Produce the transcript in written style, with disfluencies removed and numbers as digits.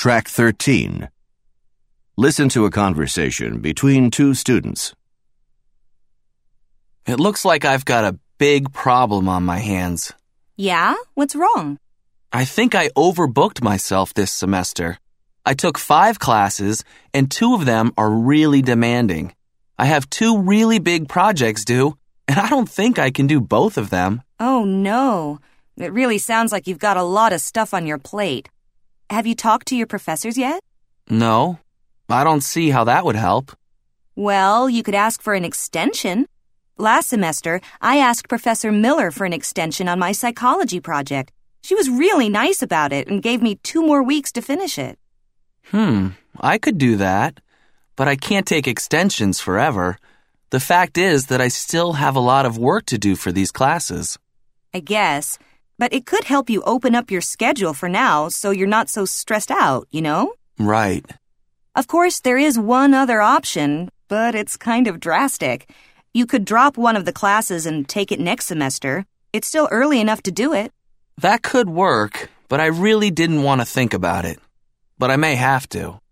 Track 13. Listen to a conversation between two students. It looks like I've got a big problem on my hands. Yeah? What's wrong? I think I overbooked myself this semester. I took 5 classes, and 2 of them are really demanding. I have 2 really big projects due, and I don't think I can do both of them. Oh, no. It really sounds like you've got a lot of stuff on your plate. Have you talked to your professors yet? No, I don't see how that would help. Well, you could ask for an extension. Last semester, I asked Professor Miller for an extension on my psychology project. She was really nice about it and gave me 2 more weeks to finish it. I could do that, but I can't take extensions forever. The fact is that I still have a lot of work to do for these classes. I guess, but it could help you open up your schedule for now so you're not so stressed out, you know? Right. Of course, there is one other option, but it's kind of drastic. You could drop one of the classes and take it next semester. It's still early enough to do it. That could work, but I really didn't want to think about it. But I may have to.